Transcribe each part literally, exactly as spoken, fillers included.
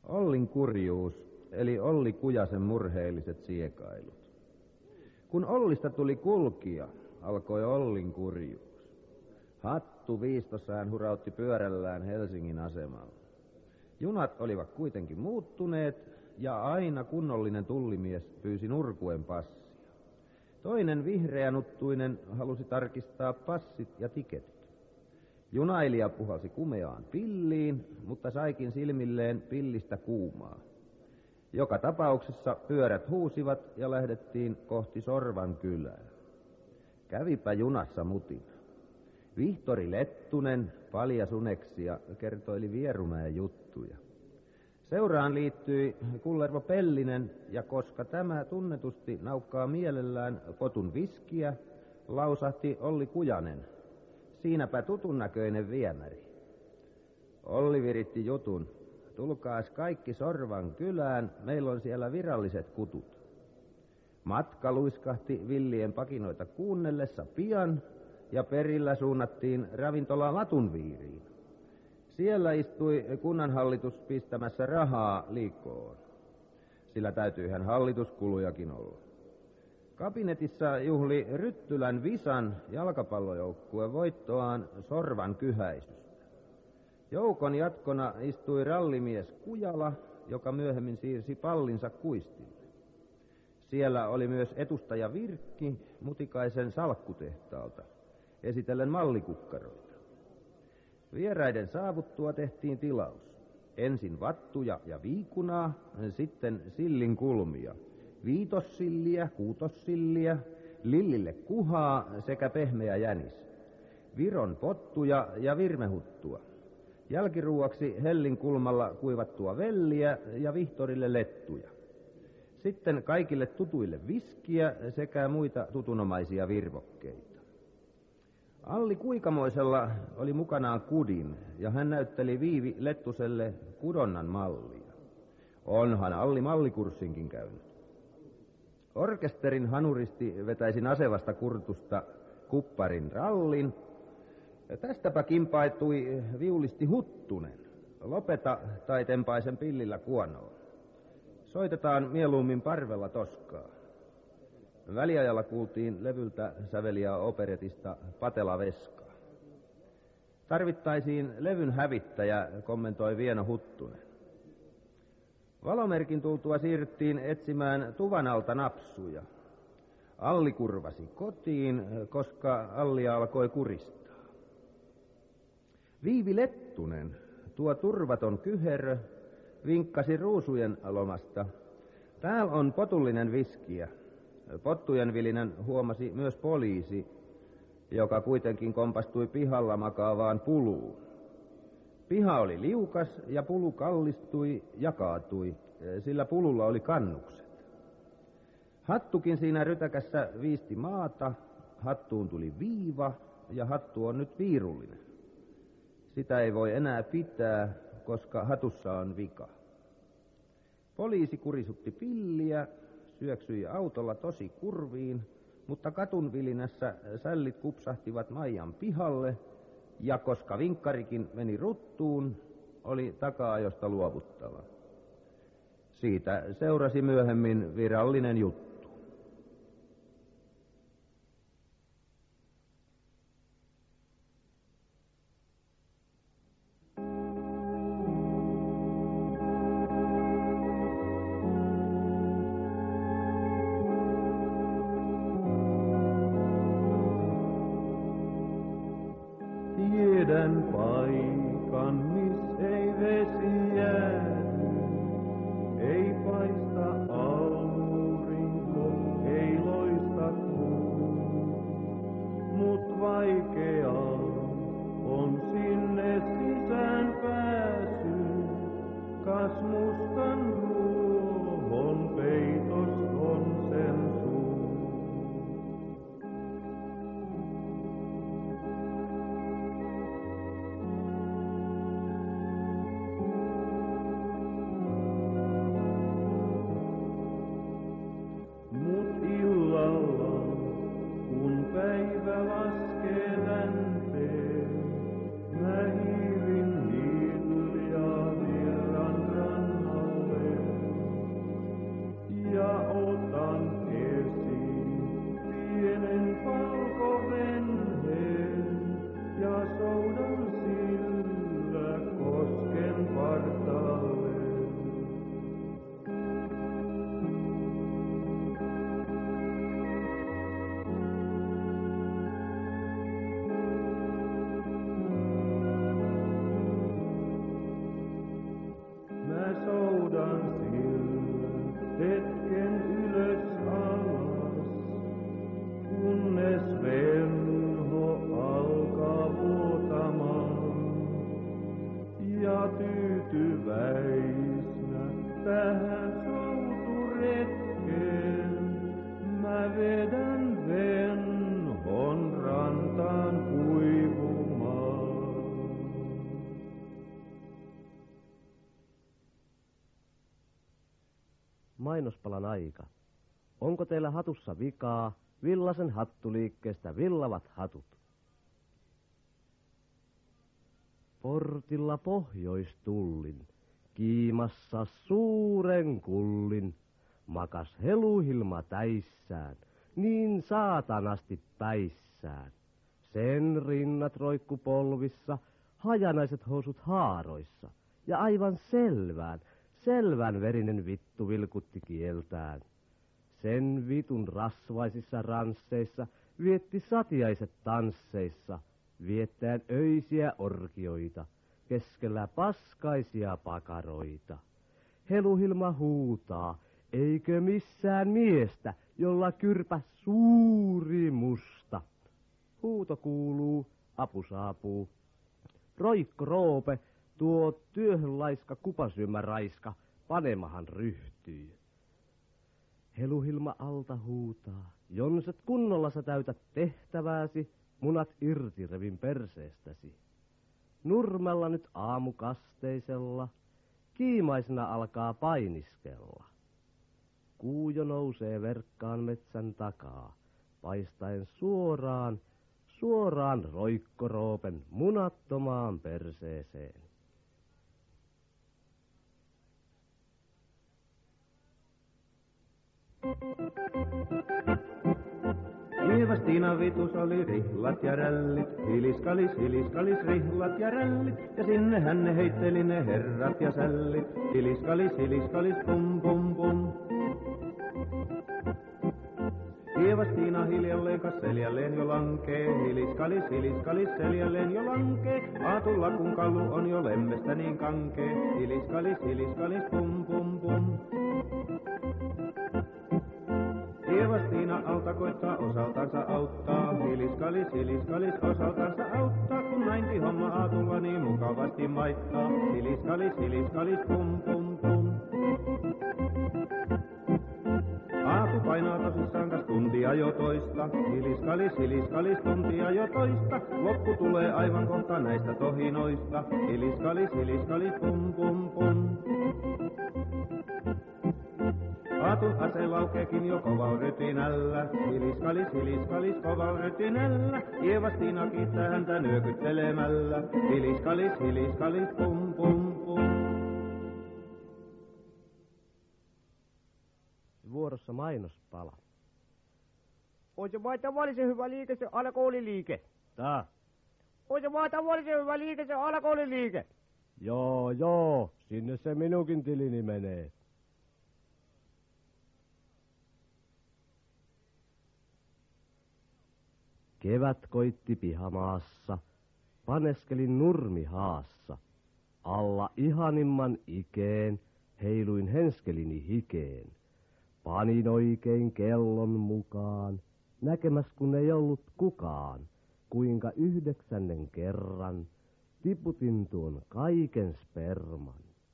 Ollin kurjuus, eli Olli Kujasen murheelliset siekailut. Kun Ollista tuli kulkija, alkoi Ollin kurjuus. Hattu viistossa hän hurautti pyörällään Helsingin asemalla. Junat olivat kuitenkin muuttuneet, ja aina kunnollinen tullimies pyysi nurkuen passia. Toinen vihreänuttuinen halusi tarkistaa passit ja tiketit. Junailija puhalsi kumeaan pilliin, mutta saikin silmilleen pillistä kuumaa. Joka tapauksessa pyörät huusivat ja lähdettiin kohti Sorvan kylää. Kävipä junassa mutina. Vihtori Lettunen, paljasuneksia, kertoili Vierumäen juttuja. Seuraan liittyi Kullervo Pellinen, ja koska tämä tunnetusti naukkaa mielellään potun viskiä, lausahti Olli Kujanen. Siinäpä tutun näköinen viemäri. Olli viritti jutun. Tulkaas kaikki Sorvan kylään, meillä on siellä viralliset kutut. Matka luiskahti villien pakinoita kuunnellessa pian, ja perillä suunnattiin ravintola Latunviiriin. Siellä istui kunnanhallitus pistämässä rahaa liikkoon. Sillä täytyyhän hallituskulujakin olla. Kabinetissa juhli Ryttylän Visan jalkapallojoukkueen voittoaan Sorvan kyhäisystä. Joukon jatkona istui rallimies Kujala, joka myöhemmin siirsi pallinsa Kuistille. Siellä oli myös edustaja Virkki Mutikaisen salkkutehtaalta, esitellen mallikukkaroita. Vieraiden saavuttua tehtiin tilaus. Ensin vattuja ja viikunaa, sitten sillin kulmia, viitossilliä, kuutossilliä, lillille kuhaa sekä pehmeä jänis, Viron pottuja ja virmehuttua. Jälkiruuaksi hellin kulmalla kuivattua velliä ja Vihtorille lettuja. Sitten kaikille tutuille viskiä sekä muita tutunomaisia virvokkeita. Alli Kuikamoisella oli mukanaan kudin, ja hän näytteli Viivi Lettuselle kudonnan mallia. Onhan Alli mallikurssinkin käynyt. Orkesterin hanuristi vetäisi nasevasta kurtusta kupparin rallin. Tästäpä kimpaitui viulisti Huttunen. Lopeta tai tempaisen pillillä kuonoon. Soitetaan mieluummin parvella toskaa. Väliajalla kuultiin levyltä säveliä operetista Patela Veskaa. Tarvittaisiin levyn hävittäjä, kommentoi Vieno Huttunen. Valomerkin tultua siirryttiin etsimään tuvan alta napsuja. Alli kurvasi kotiin, koska Allia alkoi kuristaa. Viivi Lettunen, tuo turvaton kyherö, vinkkasi ruusujen lomasta. Täällä on potullinen viskiä. Pottujen vilinän huomasi myös poliisi, joka kuitenkin kompastui pihalla makaavaan puluun. Piha oli liukas ja pulu kallistui ja kaatui, sillä pululla oli kannukset. Hattukin siinä rytäkässä viisti maata, hattuun tuli viiva ja hattu on nyt viirullinen. Sitä ei voi enää pitää, koska hatussa on vika. Poliisi kurisutti pilliä, syöksyi autolla tosi kurviin, mutta katunvilinässä sällit kupsahtivat Maijan pihalle, ja koska vinkkarikin meni ruttuun, oli taka-ajosta luovuttava. Siitä seurasi myöhemmin virallinen juttu. Tiedän paikan, miss ei vesi jää, ei paista aurinko, ei loista kuu, mut vaikeaa on sinne sisään pääsy, kas mustan ruohon peitos on sen suu. Päivä laskee länteen, mä hiirin niityllä virran rannalla. tähän souturetkeen, mä vedän venhon rantaan kuivumaan. Mainospalan aika. Onko teillä hatussa vikaa? Villasen hattuliikkeestä villavat hatut. Portilla pohjoistullin, kiimassa suuren kullin, makas Heluhilma täissään, niin saatanasti päissään. Sen rinnat roikku polvissa, hajanaiset housut haaroissa, ja aivan selvään, selvän verinen vittu vilkutti kieltään. Sen vitun rasvaisissa ransseissa vietti satiaiset tansseissa, viettäen öisiä orkioita, keskellä paskaisia pakaroita. Heluhilma huutaa, eikö missään miestä, jolla kyrpä suuri musta. Huuto kuuluu, apu saapuu. Roikko Roope, tuo työhön laiska kupasyömä raiska, panemahan ryhtyy. Heluhilma alta huutaa, jonset kunnolla sä täytät tehtävääsi, munat irti revin perseestäsi. Nurmella nyt aamukasteisella, kiimaisena alkaa painiskella. Kuu jo nousee verkkaan metsän takaa, paistaen suoraan, suoraan Roikko-Roopen munattomaan perseeseen. Iivastiina vitus oli rihlat ja rällit, hiliskalis, hiliskalis, rihlat ja rällit, ja sinne hän ne heitteli ne herrat ja sällit, hiliskalis, hiliskalis, pum pum pum. Iivastiina hiljalleen, kas seljalleen jo lankee, hiliskalis, hiliskalis, seljalleen jo lankee, aatulla kun kallu on jo lemmestä niin kankee, hiliskalis, hiliskalis, pum pum pum. Iivastiina alta koittaa osaltansa auttaa, hiliskalis, hiliskalis, osaltansa auttaa, kun näinti homma aatulla niin mukavasti maittaa, hiliskalis, hiliskalis, pum pum pum. Aatu painaa tosissaan kas tuntia jo toista, hiliskalis, hiliskalis, tuntia jo toista, loppu tulee aivan kohta näistä tohinoista, hiliskalis, hiliskalis, pum pum pum. Aatun ase laukeekin jo kovalla rytinällä, hiliskalis, hiliskalis, kovalla rytinällä, Iivastiina kiittää häntä nyökyttelemällä, hiliskalis, hiliskalis, pum pum pum. Vuorossa mainospala. On se vaan tavallisen hyvä liike se alkoholiliike. Tää? On se vaan tavallisen hyvä liike se alkoholiliike. Joo, joo, sinne se minunkin tilini menee. Kevät koitti pihamaassa, paneskelin nurmihaassa. Alla ihanimman ikeen, heiluin henskelini hikeen. Panin oikein kellon mukaan, näkemäs kun ei ollut kukaan, kuinka yhdeksännen kerran tiputin tuon kaiken sperman.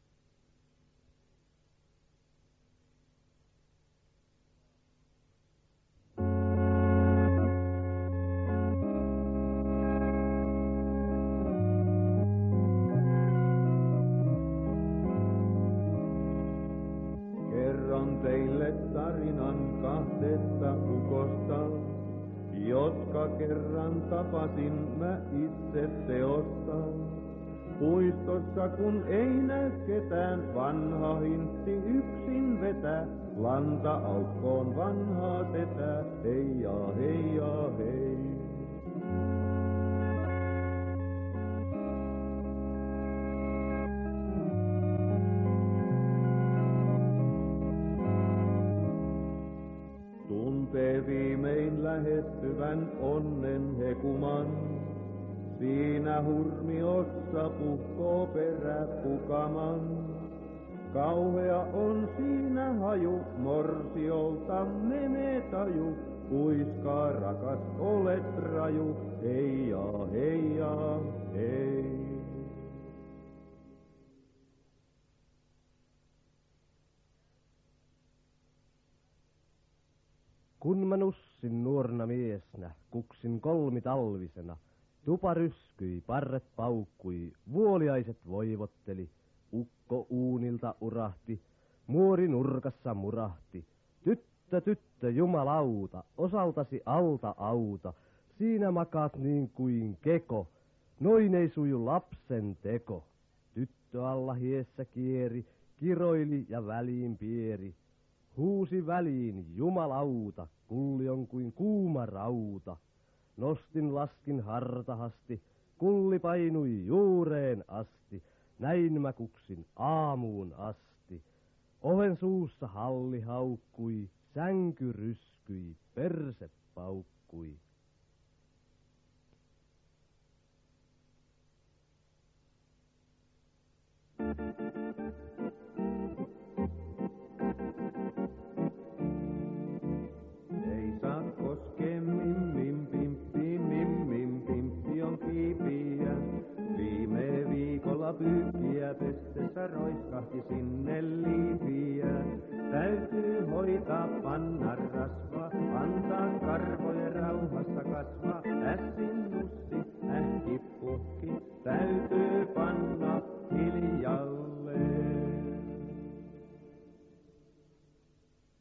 Teille tarinan kahdesta ukosta, jotka kerran tapasin mä itse teosta. Puistossa kun ei näy ketään, vanha hintti yksin vetää, lanta aukkoon vanhaa setää, heijaa heijaa hei. Tuntee viimein lähestyvän onnen hekuman, siinä hurmiossa puhkoo peräpukaman. Kauhea on siinä haju, morsiolta menee taju, kuiskaa rakas olet raju, heijaa heijaa hei. Kun mä nussin nuorna miesnä, kuksin kolmitalvisena, tupa ryskyi, parret paukkui, vuoliaiset voivotteli, ukko uunilta urahti, muori nurkassa murahti. Tyttö, tyttö, jumalauta, osaltasi alta auta, siinä makaat niin kuin keko, noin ei suju lapsen teko. Tyttö alla hiessä kieri, kiroili ja väliin pieri. Huusi väliin, jumalauta, kulli on kuin kuuma rauta. Nostin laskin hartahasti, kulli painui juureen asti. Näin mä kuksin aamuun asti. Oven suussa halli haukkui, sänky ryskyi, perse paukkui. Ei saa koskee mimmin pimppi, mimmin pimppi on kiipiä. Viime viikolla pyykkiä pestessä roiskahti sinne liipiä. Täytyy hoitaa panna rasva, antaa karvojen rauhassa kasvaa. Ässin nussi, ähki pukki, täytyy panna